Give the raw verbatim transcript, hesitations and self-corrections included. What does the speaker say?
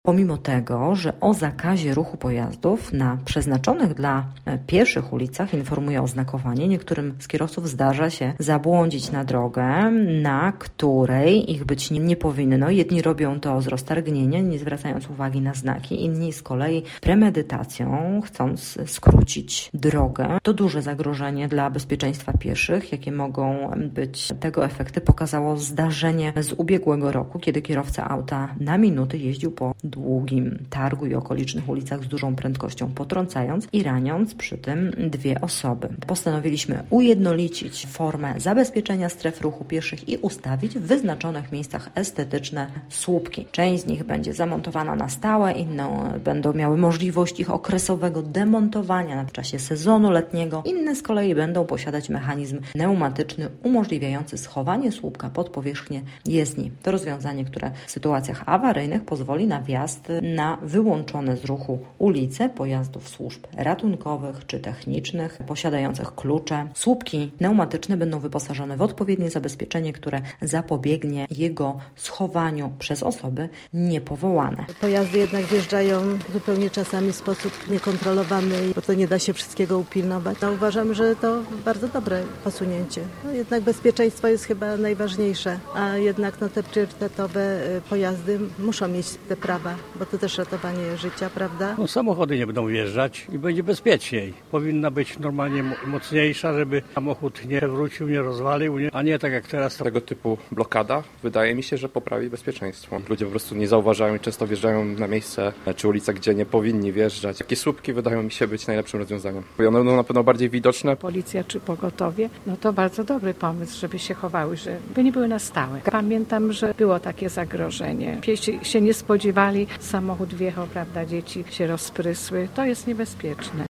Pomimo tego, że o zakazie ruchu pojazdów na przeznaczonych dla pieszych ulicach informuje oznakowanie, niektórym z kierowców zdarza się zabłądzić na drogę, na której ich być nie, nie powinno. Jedni robią to z roztargnienia, nie zwracając uwagi na znaki, inni z kolei premedytacją, chcąc skrócić drogę. To duże zagrożenie dla bezpieczeństwa pieszych, jakie mogą być tego efekty, pokazało zdarzenie z ubiegłego roku, kiedy kierowca auta na minuty jeździł po długim targu i okolicznych ulicach z dużą prędkością, potrącając i raniąc przy tym dwie osoby. Postanowiliśmy ujednolicić formę zabezpieczenia stref ruchu pieszych i ustawić w wyznaczonych miejscach estetyczne słupki. Część z nich będzie zamontowana na stałe, inne będą miały możliwość ich okresowego demontowania w czasie sezonu letniego, inne z kolei będą posiadać mechanizm pneumatyczny umożliwiający schowanie słupka pod powierzchnię jezdni. To rozwiązanie, które w sytuacjach awaryjnych pozwoli na wjazd na wyłączone z ruchu ulice pojazdów służb ratunkowych czy technicznych posiadających klucze. Słupki pneumatyczne będą wyposażone w odpowiednie zabezpieczenie, które zapobiegnie jego schowaniu przez osoby niepowołane. Pojazdy jednak wjeżdżają zupełnie czasami w sposób niekontrolowany, bo to nie da się wszystkiego upilnować. No, uważam, że to bardzo dobre posunięcie. No, jednak bezpieczeństwo jest chyba najważniejsze, a jednak no, te priorytetowe pojazdy muszą mieć te prawa, bo to też ratowanie życia, prawda? No, samochody nie będą wjeżdżać i będzie bezpieczniej. Powinna być normalnie mocniejsza, żeby samochód nie wrócił, nie rozwalił, nie? A nie tak jak teraz. Tego typu blokada wydaje mi się, że poprawi bezpieczeństwo. Ludzie po prostu nie zauważają i często wjeżdżają na miejsce czy ulice, gdzie nie powinni wjeżdżać. Takie słupki wydają mi się być najlepszym rozwiązaniem. One będą na pewno bardziej widoczne. Policja czy pogotowie, no to bardzo dobry pomysł, żeby się chowały, żeby nie były na stałe. Pamiętam, że było takie zagrożenie. Piesi się nie spodziewali, samochód wjechał, prawda, dzieci się rozprysły. To jest niebezpieczne.